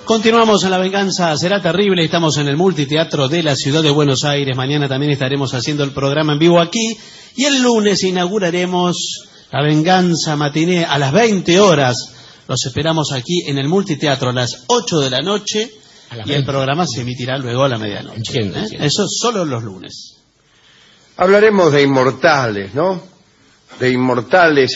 Continuamos en La Venganza Será Terrible. Estamos en el Multiteatro de la Ciudad de Buenos Aires. Mañana también estaremos haciendo el programa en vivo aquí. Y el lunes inauguraremos La Venganza Matiné a las 20 horas. Los esperamos aquí en el Multiteatro a las 8 de la noche. Y el programa se emitirá luego a la medianoche. Entiendo. Eso solo los lunes. Hablaremos de inmortales, ¿no? De inmortales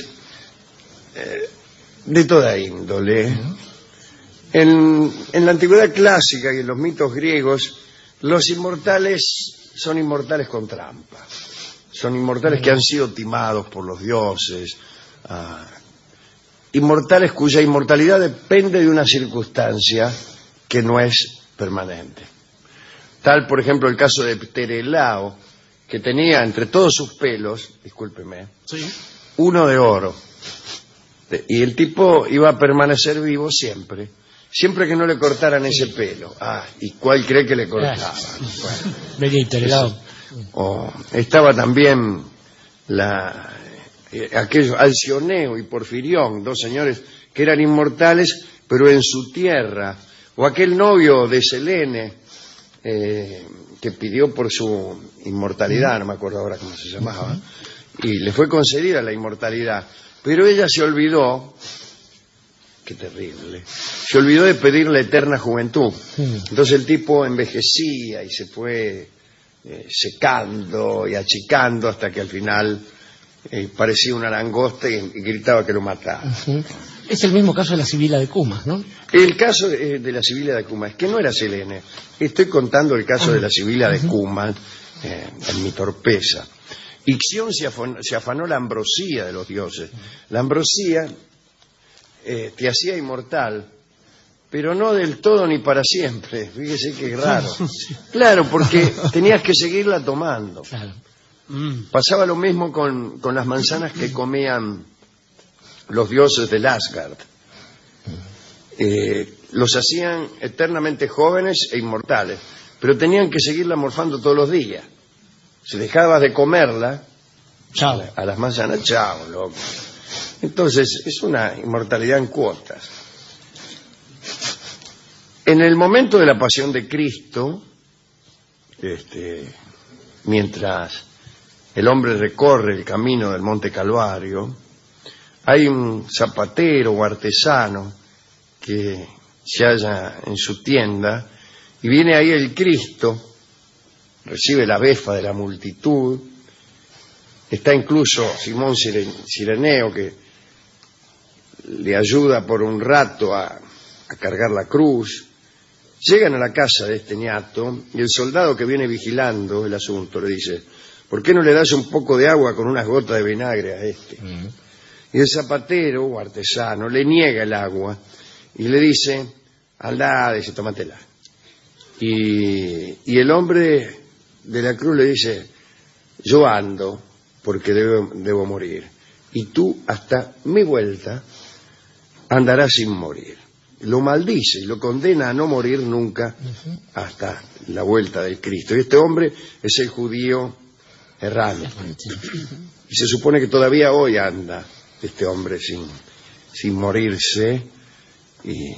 de toda índole. En la antigüedad clásica y en los mitos griegos, los inmortales son inmortales con trampa. Son inmortales que han sido timados por los dioses. Inmortales cuya inmortalidad depende de una circunstancia que no es permanente. Tal, por ejemplo, el caso de Pterelao, que tenía entre todos sus pelos, discúlpeme, Sí. uno de oro. Y el tipo iba a permanecer vivo siempre. Siempre que no le cortaran ese pelo. ¿Y cuál cree que le cortaban? Bueno, estaba también aquellos Alcioneo y Porfirión, dos señores que eran inmortales, pero en su tierra. O aquel novio de Selene, que pidió por su inmortalidad, no me acuerdo ahora cómo se llamaba, y le fue concedida la inmortalidad. Pero ella se olvidó, qué terrible, se olvidó de pedir la eterna juventud. Entonces el tipo envejecía y se fue secando y achicando hasta que al final parecía una langosta y gritaba que lo mataba. Es el mismo caso de la Sibila de Cumas, ¿no? El caso de la Sibila de Cumas, que no era Selene. Estoy contando el caso de la Sibila de Cumas en mi torpeza. Ixión se afanó la ambrosía de los dioses. La ambrosía te hacía inmortal, pero no del todo ni para siempre. Fíjese qué raro. Claro, porque tenías que seguirla tomando. Claro. Pasaba lo mismo con las manzanas que comían los dioses del Asgard. Los hacían eternamente jóvenes e inmortales, pero tenían que seguirla morfando todos los días. Si dejabas de comerla, Chao. a las manzanas, chao, loco. Entonces, es una inmortalidad en cuotas. En el momento de la pasión de Cristo, mientras el hombre recorre el camino del Monte Calvario, hay un zapatero o artesano que se halla en su tienda y viene ahí el Cristo, recibe la befa de la multitud. Está incluso Simón Cireneo, que le ayuda por un rato a cargar la cruz. Llegan a la casa de este ñato y el soldado que viene vigilando el asunto le dice: ¿por qué no le das un poco de agua con unas gotas de vinagre a este? Y el zapatero o artesano le niega el agua y le dice: andá, dice, tómatela. Y el hombre de la cruz le dice: yo ando porque debo morir, y tú hasta mi vuelta andarás sin morir. Lo maldice y lo condena a no morir nunca hasta la vuelta del Cristo. Y este hombre es el judío errante. Y se supone que todavía hoy anda este hombre sin morirse, y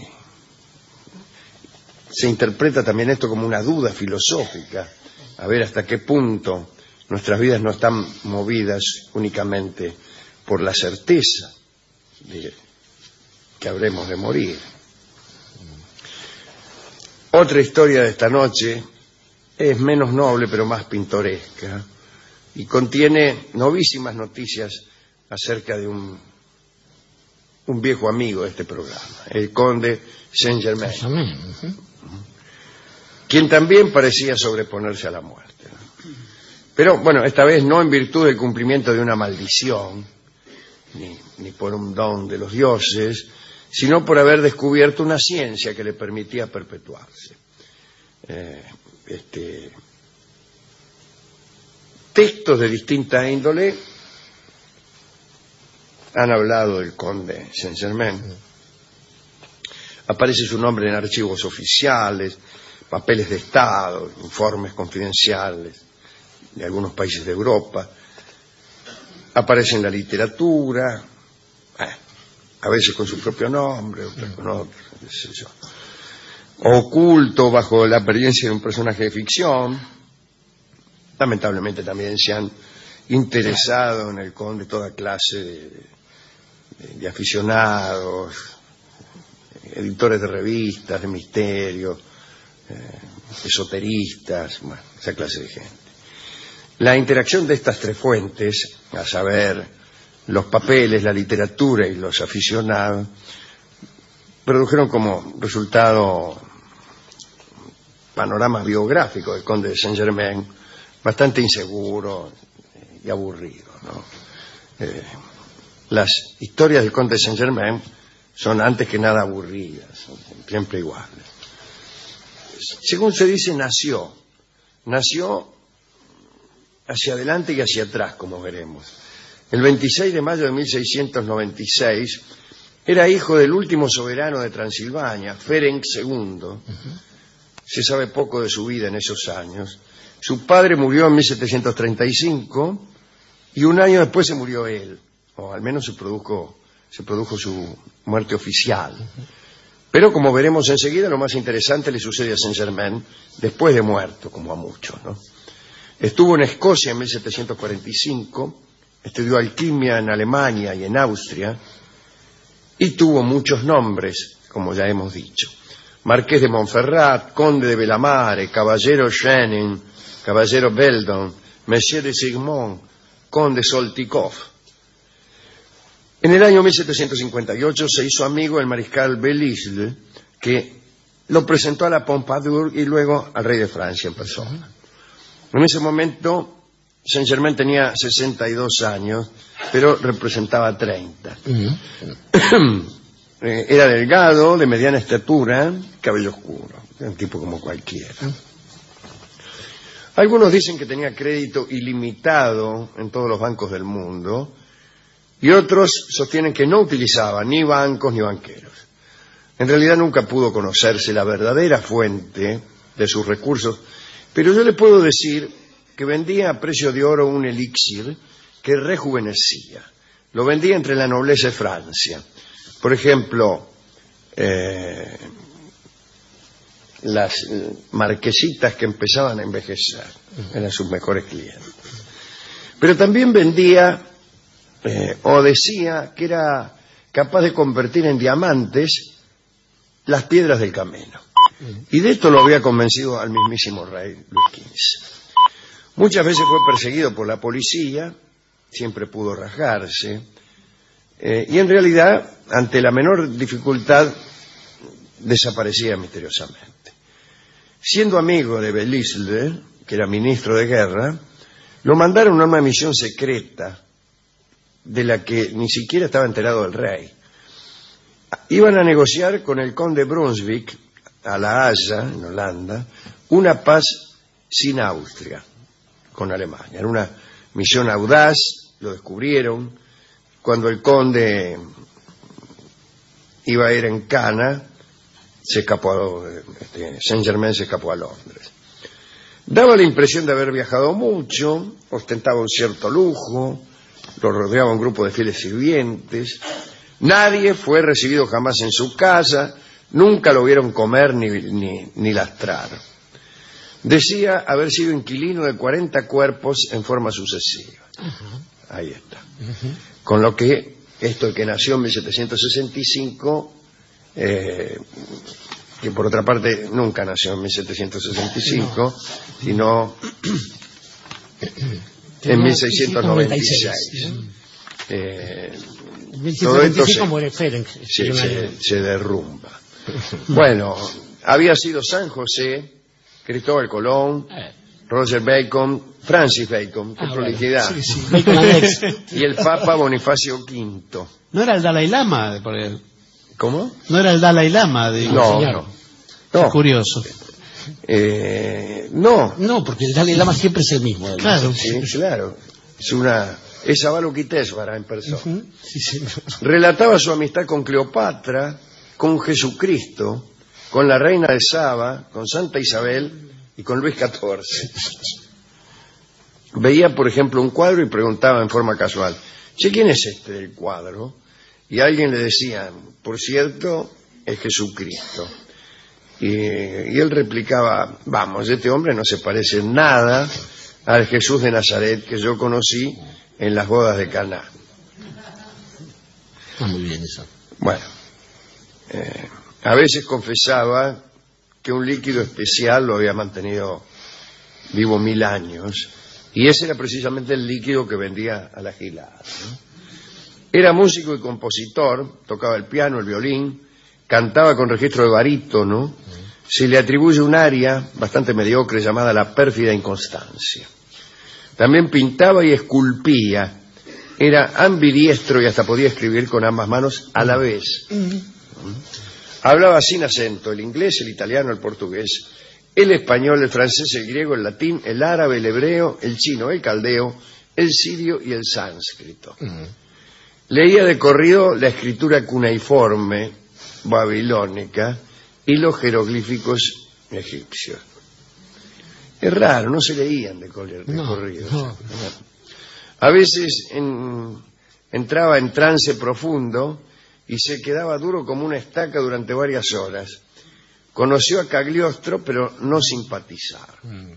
se interpreta también esto como una duda filosófica, a ver hasta qué punto nuestras vidas no están movidas únicamente por la certeza de que habremos de morir. Otra historia de esta noche es menos noble pero más pintoresca y contiene novísimas noticias acerca de un viejo amigo de este programa, el conde Saint-Germain, quien también parecía sobreponerse a la muerte. Pero, bueno, esta vez no en virtud del cumplimiento de una maldición, ni por un don de los dioses, sino por haber descubierto una ciencia que le permitía perpetuarse. Textos de distinta índole han hablado del conde Saint-Germain. Aparece su nombre en archivos oficiales, papeles de Estado, informes confidenciales de algunos países de Europa. Aparece en la literatura, a veces con su propio nombre, otras con otro, qué sé yo. oculto bajo la apariencia de un personaje de ficción. Lamentablemente también se han interesado en el conde toda clase de aficionados, editores de revistas, de misterio, esoteristas, bueno, esa clase de gente. La interacción de estas tres fuentes, a saber, los papeles, la literatura y los aficionados, produjeron como resultado panorama biográfico del conde de Saint-Germain bastante inseguro y aburrido, ¿no? Las historias del conde de Saint-Germain son antes que nada aburridas, son siempre iguales. Según se dice, nació hacia adelante y hacia atrás, como veremos. El 26 de mayo de 1696 era hijo del último soberano de Transilvania, Ferenc II. Se sabe poco de su vida en esos años. Su padre murió en 1735 y un año después se murió él, o al menos se produjo su muerte oficial. Pero como veremos enseguida, lo más interesante le sucede a Saint-Germain después de muerto, como a muchos, ¿no? Estuvo en Escocia en 1745, estudió alquimia en Alemania y en Austria, y tuvo muchos nombres, como ya hemos dicho. Marqués de Montferrat, conde de Belamare, caballero Schenin, caballero Beldon, Monsieur de Sigmont, conde Soltikoff. En el año 1758 se hizo amigo del mariscal Belle-Isle, que lo presentó a la Pompadour y luego al rey de Francia en persona. En ese momento Saint-Germain tenía 62 años, pero representaba 30. Era delgado, de mediana estatura, cabello oscuro, un tipo como cualquiera. Algunos dicen que tenía crédito ilimitado en todos los bancos del mundo, y otros sostienen que no utilizaba ni bancos ni banqueros. En realidad nunca pudo conocerse la verdadera fuente de sus recursos, pero yo le puedo decir que vendía a precio de oro un elixir que rejuvenecía. Lo vendía entre la nobleza de Francia. Por ejemplo, las marquesitas que empezaban a envejecer eran sus mejores clientes. Pero también vendía o decía que era capaz de convertir en diamantes las piedras del camino. Y de esto lo había convencido al mismísimo rey Luis XV. Muchas veces fue perseguido por la policía, siempre pudo rajarse, y en realidad, ante la menor dificultad, desaparecía misteriosamente. Siendo amigo de Belle-Isle, que era ministro de guerra, lo mandaron a una misión secreta de la que ni siquiera estaba enterado el rey. Iban a negociar con el conde Brunswick, a La Haya, en Holanda, una paz sin Austria, con Alemania. Era una misión audaz, lo descubrieron. Cuando el conde iba a ir en cana, se escapó, Saint-Germain se escapó a Londres. Daba la impresión de haber viajado mucho, ostentaba un cierto lujo, lo rodeaba un grupo de fieles sirvientes. Nadie fue recibido jamás en su casa, nunca lo vieron comer ni lastrar. Decía haber sido inquilino de 40 cuerpos en forma sucesiva. Ahí está. Con lo que esto de que nació en 1765, que por otra parte nunca nació en 1765, sino en 1696. Todo esto se derrumba. Bueno, había sido San José, Cristóbal Colón, Roger Bacon, Francis Bacon, qué prolijidad. Y el Papa Bonifacio V. ¿No era el Dalai Lama? Por él? ¿Cómo? ¿No era el Dalai Lama? Digo, no. Qué curioso. No, porque el Dalai Lama siempre es el mismo. Claro. Sí, claro. Es Avalokiteshvara en persona. Relataba su amistad con Cleopatra, con Jesucristo, con la reina de Saba, con Santa Isabel y con Luis XIV. Veía, por ejemplo, un cuadro y preguntaba en forma casual: ¿sí, quién es este del cuadro? Y alguien le decía: por cierto, es Jesucristo. Y él replicaba, vamos, este hombre no se parece en nada al Jesús de Nazaret que yo conocí en las bodas de Caná. Está muy bien eso. Bueno, a veces confesaba que un líquido especial lo había mantenido vivo 1000 años, y ese era precisamente el líquido que vendía a la gilada, ¿no? Era músico y compositor, tocaba el piano, el violín, cantaba con registro de barítono. Se le atribuye un aria bastante mediocre llamada La pérfida inconstancia. También pintaba y esculpía. Era ambidiestro y hasta podía escribir con ambas manos a la vez. Hablaba sin acento el inglés, el italiano, el portugués, el español, el francés, el griego, el latín, el árabe, el hebreo, el chino, el caldeo, el sirio y el sánscrito. Leía de corrido la escritura cuneiforme babilónica y los jeroglíficos egipcios. Es raro, no se leían de corrido. No. A veces entraba en trance profundo y se quedaba duro como una estaca durante varias horas. Conoció a Cagliostro, pero no simpatizaba.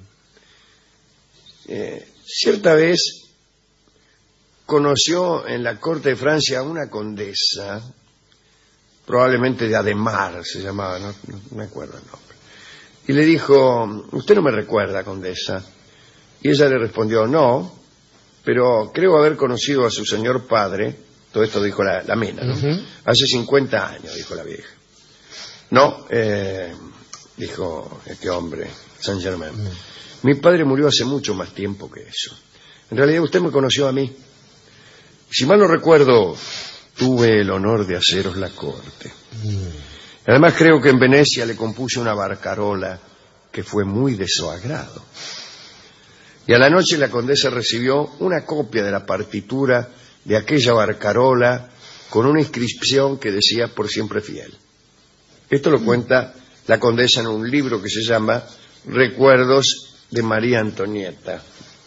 Cierta vez conoció en la corte de Francia a una condesa, probablemente de Ademar se llamaba, no me acuerdo el nombre, y le dijo, ¿usted no me recuerda, condesa? Y ella le respondió, no, pero creo haber conocido a su señor padre. Todo esto dijo la mina, ¿no? Hace 50 años, dijo la vieja. No, dijo este hombre, Saint Germain, mi padre murió hace mucho más tiempo que eso. En realidad usted me conoció a mí. Si mal no recuerdo, tuve el honor de haceros la corte. Además creo que en Venecia le compuse una barcarola que fue muy de su agrado. Y a la noche la condesa recibió una copia de la partitura de aquella barcarola con una inscripción que decía por siempre fiel. Esto lo cuenta la condesa en un libro que se llama Recuerdos de María Antonieta.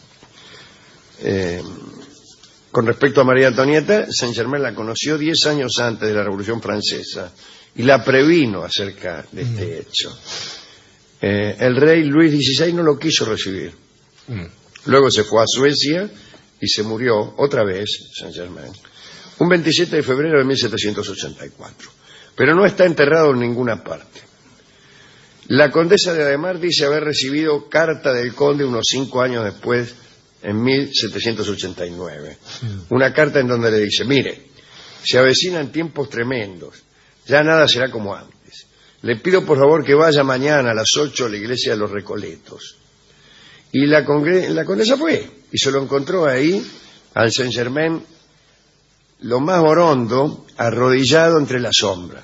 Con respecto a María Antonieta, Saint Germain la conoció 10 años antes de la Revolución Francesa y la previno acerca de este hecho. El rey Luis XVI no lo quiso recibir. Luego se fue a Suecia y se murió otra vez, Saint Germain, un 27 de febrero de 1784. Pero no está enterrado en ninguna parte. La condesa de Ademar dice haber recibido carta del conde unos 5 años después, en 1789. Una carta en donde le dice, mire, se avecinan tiempos tremendos, ya nada será como antes. Le pido por favor que vaya mañana a las 8 a la iglesia de los Recoletos. Y la condesa fue, y se lo encontró ahí, al Saint Germain, lo más orondo, arrodillado entre las sombras.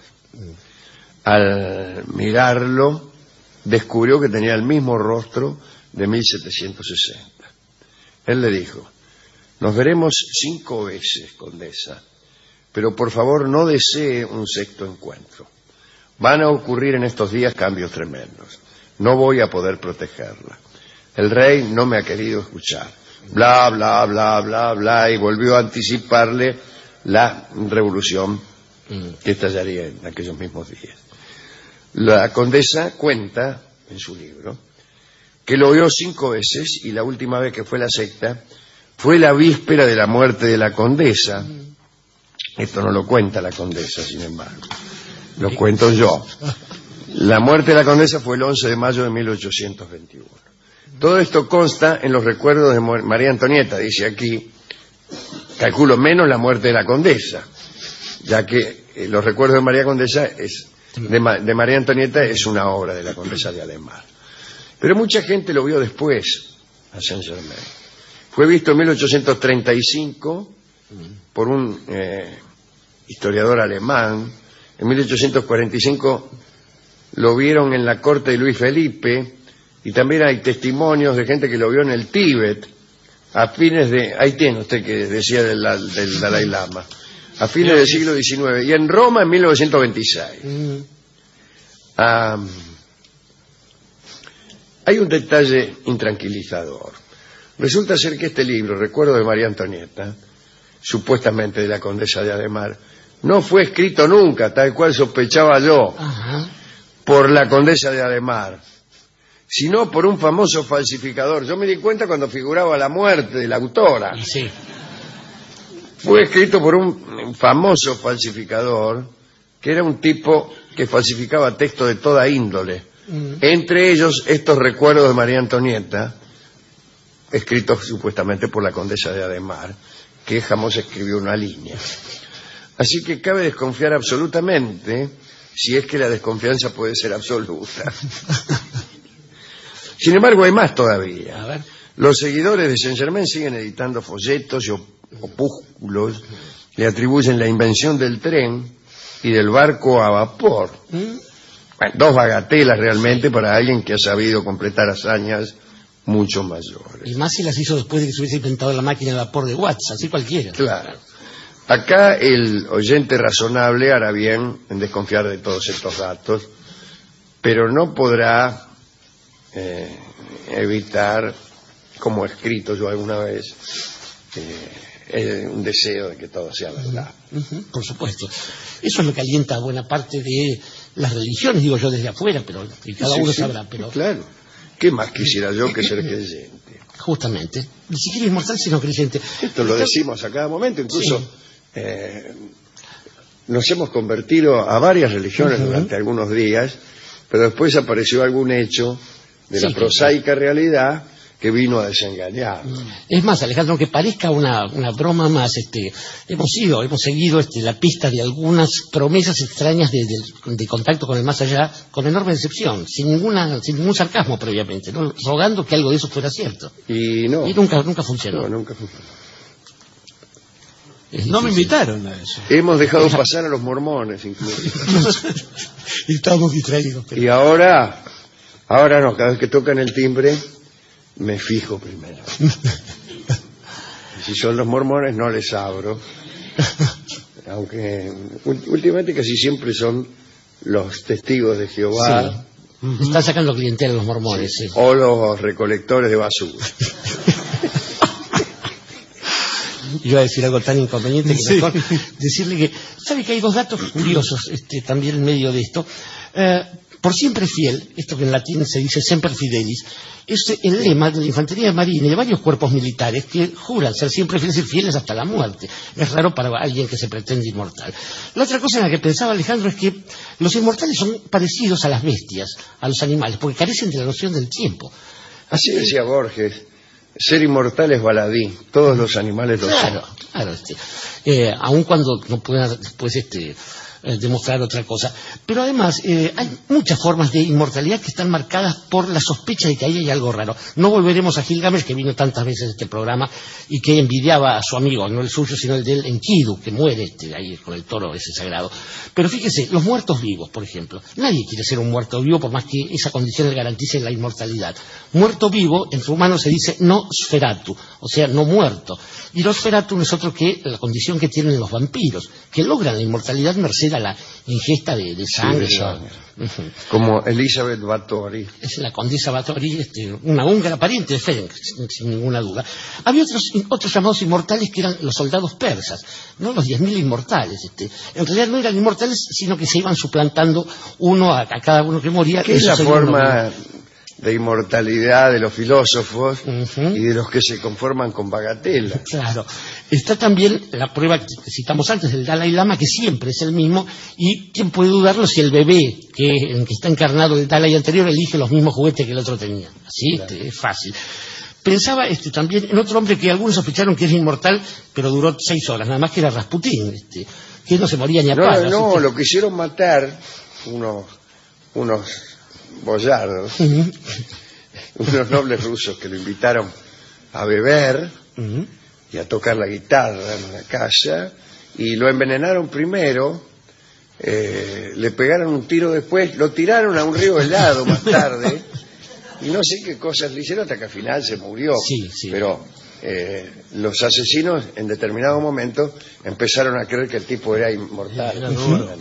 Al mirarlo, descubrió que tenía el mismo rostro de 1760. Él le dijo, nos veremos 5 veces, condesa, pero por favor no desee un sexto encuentro. Van a ocurrir en estos días cambios tremendos. No voy a poder protegerla. El rey no me ha querido escuchar. Bla, bla, bla, bla, bla, y volvió a anticiparle la revolución que estallaría en aquellos mismos días. La condesa cuenta en su libro que lo vio 5 veces y la última vez que fue la sexta fue la víspera de la muerte de la condesa. Esto no lo cuenta la condesa, sin embargo, lo cuento yo. La muerte de la condesa fue el 11 de mayo de 1821. Todo esto consta en los recuerdos de María Antonieta, dice aquí, calculo menos la muerte de la condesa, ya que los recuerdos de María Condesa de María Antonieta es una obra de la condesa de Ademar. Pero mucha gente lo vio después a Saint Germain. Fue visto en 1835 por un historiador alemán. En 1845 lo vieron en la corte de Luis Felipe, y también hay testimonios de gente que lo vio en el Tíbet a fines de... Ahí tiene usted que decía del Dalai Lama. A fines del siglo XIX. Y en Roma en 1926. Hay un detalle intranquilizador. Resulta ser que este libro, Recuerdos de María Antonieta, supuestamente de la condesa de Ademar, no fue escrito nunca, tal cual sospechaba yo. por la condesa de Ademar, sino por un famoso falsificador. Yo me di cuenta cuando figuraba la muerte de la autora. Sí. Fue escrito por un famoso falsificador, que era un tipo que falsificaba textos de toda índole. Entre ellos, estos recuerdos de María Antonieta, escritos supuestamente por la condesa de Ademar, que jamás escribió una línea. Así que cabe desconfiar absolutamente, si es que la desconfianza puede ser absoluta. Sin embargo, hay más todavía. A ver. Los seguidores de Saint-Germain siguen editando folletos y opúsculos, le atribuyen la invención del tren y del barco a vapor. Bueno, dos bagatelas realmente para alguien que ha sabido completar hazañas mucho mayores. Y más si las hizo después de que se hubiese inventado la máquina de vapor de Watts, así cualquiera. Claro. Acá el oyente razonable hará bien en desconfiar de todos estos datos, pero no podrá evitar, como he escrito yo alguna vez, un deseo de que todo sea verdad. Por supuesto. Eso es lo que alienta a buena parte de las religiones, digo yo desde afuera, pero que cada uno sabrá. Pero claro. ¿Qué más quisiera yo que ser creyente? Justamente. Ni siquiera inmortal, sino creyente. Esto lo decimos a cada momento, incluso nos hemos convertido a varias religiones durante algunos días, pero después apareció algún hecho de la prosaica realidad que vino a desengañar. Es más, Alejandro, aunque parezca una broma más, hemos seguido la pista de algunas promesas extrañas de contacto con el más allá, con enorme decepción, sin ningún sarcasmo previamente, ¿no? Rogando que algo de eso fuera cierto. Y no. Y nunca funcionó. No, nunca funcionó. No me invitaron a eso. Hemos dejado pasar a los mormones, incluso. Y estábamos distraídos. Pero... Y ahora no, cada vez que tocan el timbre, me fijo primero. Si son los mormones, no les abro. Aunque últimamente casi siempre son los testigos de Jehová. Sí. Están sacando clientela los mormones. Sí. O los recolectores de basura. Iba a decir algo tan inconveniente que mejor decirle que... ¿Sabe que hay dos datos curiosos también en medio de esto? Por siempre fiel, esto que en latín se dice semper fidelis, es el lema de la infantería marina y de varios cuerpos militares que juran ser siempre fieles y fieles hasta la muerte. Es raro para alguien que se pretende inmortal. La otra cosa en la que pensaba Alejandro es que los inmortales son parecidos a las bestias, a los animales, porque carecen de la noción del tiempo. Así decía Borges, ser inmortal es baladí, todos los animales lo son. Claro, aun cuando no puedan después demostrar otra cosa. Pero además hay muchas formas de inmortalidad que están marcadas por la sospecha de que ahí hay algo raro. No volveremos a Gilgamesh, que vino tantas veces a este programa y que envidiaba a su amigo, no el suyo sino el de él, Enkidu, que muere ahí con el toro ese sagrado. Pero fíjese, los muertos vivos, por ejemplo. Nadie quiere ser un muerto vivo por más que esa condición le garantice la inmortalidad. Muerto vivo, en rumano se dice no sferatu, o sea, no muerto. Y no sferatu no es otro que la condición que tienen los vampiros, que logran la inmortalidad merced a la ingesta de sangre. Sí, de sangre. Como Elizabeth Báthory. Es la condesa Báthory, una húngara pariente de Ferenc, sin ninguna duda. Había otros llamados inmortales que eran los soldados persas, no los 10.000 inmortales. En realidad no eran inmortales, sino que se iban suplantando uno a cada uno que moría. ¿Qué es la forma de inmortalidad de los filósofos y de los que se conforman con bagatela? Claro. Está también la prueba que citamos antes del Dalai Lama, que siempre es el mismo, y quién puede dudarlo si el bebé en que está encarnado el Dalai anterior elige los mismos juguetes que el otro tenía. Así, claro. Es fácil. Pensaba también en otro hombre que algunos sospecharon que era inmortal, pero duró 6 horas, nada más, que era Rasputín, que no se moría ni a palos. No, lo quisieron matar unos boyardos, unos nobles rusos que lo invitaron a beber y a tocar la guitarra en la casa, y lo envenenaron primero, le pegaron un tiro después, lo tiraron a un río helado más tarde, y no sé qué cosas le hicieron hasta que al final se murió. Sí. Pero los asesinos en determinado momento empezaron a creer que el tipo era inmortal.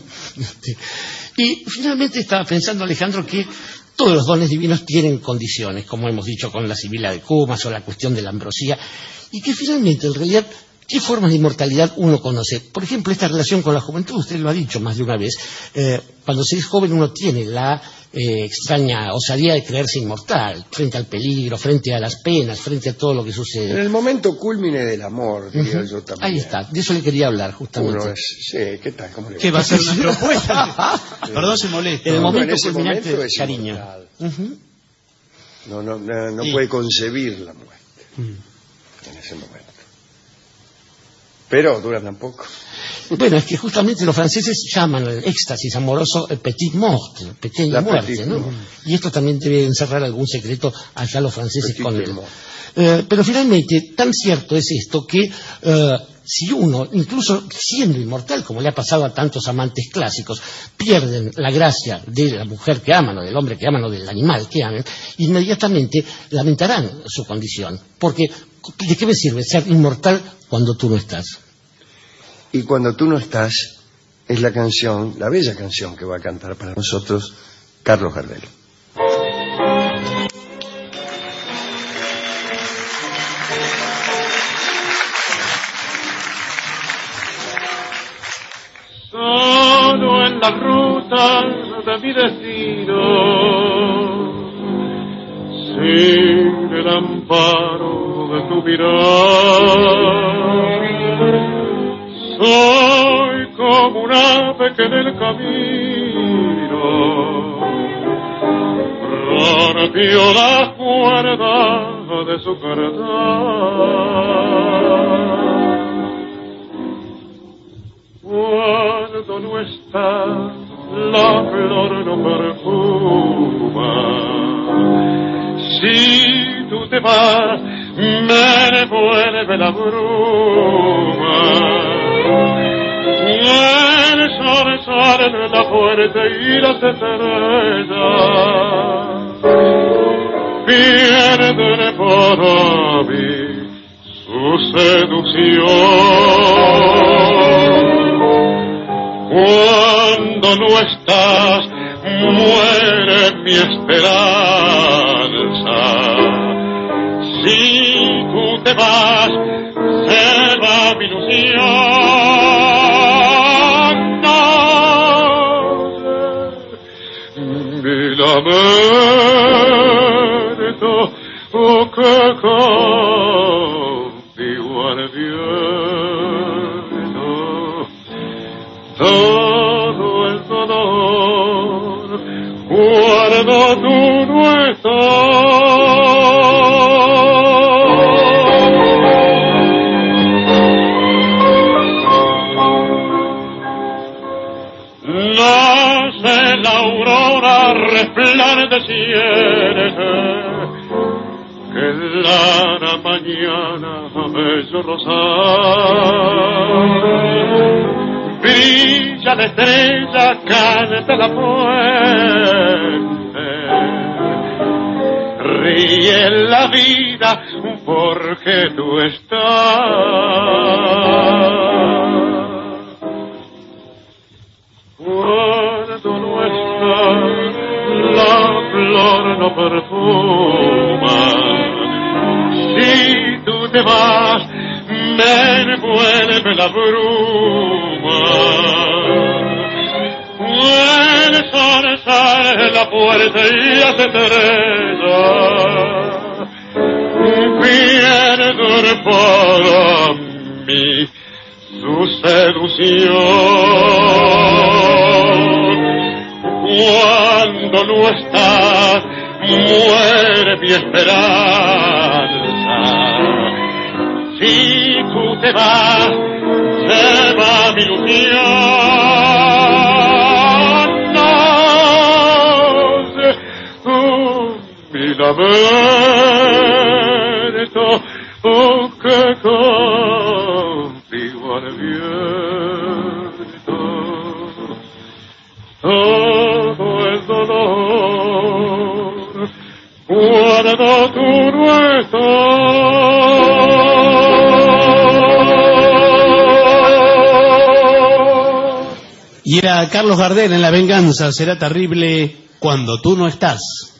Y finalmente estaba pensando, Alejandro, que todos los dones divinos tienen condiciones, como hemos dicho con la Sibila de Cumas o la cuestión de la ambrosía, y que finalmente en realidad ¿Qué formas de inmortalidad uno conoce? Por ejemplo, esta relación con la juventud, usted lo ha dicho más de una vez. Cuando se es joven uno tiene la extraña osadía de creerse inmortal, frente al peligro, frente a las penas, frente a todo lo que sucede. En el momento cúlmine del amor, diría yo también. Ahí está, de eso le quería hablar, justamente. Uno es, sí, ¿qué tal? ¿Cómo le va? ¿Qué va a ser una propuesta? Perdón, se molesta. En el momento en ese culminante momento del es cariño. inmortal. No puede concebir la muerte en ese momento. Pero dura tampoco. Bueno, es que justamente los franceses llaman el éxtasis amoroso el petit mort, pequeña La muerte, petite ¿no? mort. Y esto también debe encerrar algún secreto allá los franceses Petite con él. mort. Pero finalmente, tan cierto es esto que si uno, incluso siendo inmortal, como le ha pasado a tantos amantes clásicos, pierden la gracia de la mujer que aman, o del hombre que aman, o del animal que aman, inmediatamente lamentarán su condición. Porque, ¿de qué me sirve ser inmortal cuando tú no estás? Y cuando tú no estás, es la canción, la bella canción que va a cantar para nosotros Carlos Gardel. Solo en las rutas de mi destino, sin el amparo de tu mirar, soy como un ave que en el camino rompió la cuerda de su carta. Cuando no está, la flor no perfuma. Si tú te vas, me devuelve la bruma. El sol sale en la fuerte y las estrellas pierden para mí su seducción. Cuando no estás, muere mi esperanza. Si tú te vas, se va mi ilusión. No, mi lamento, oh, que contigo al viento. Todo el dolor, cuando tú no nace la aurora resplandeciente, que la mañana bello rosal. Brilla la estrella, canta la fuente, ríe la vida porque tú estás. Cuando no estás, la flor no perfuma. Si tú te vas, me envuelve la bruma. El sol sale en la puerta y hace estrella, pierden para mí su seducción. Cuando no estás, muere mi esperanza. Si tú te vas, se va mi ilusión. No, mi lamento, oh, que contigo al viento. Todo el dolor, cuando tú no estás. Y era Carlos Gardel en La venganza será terrible cuando tú no estás.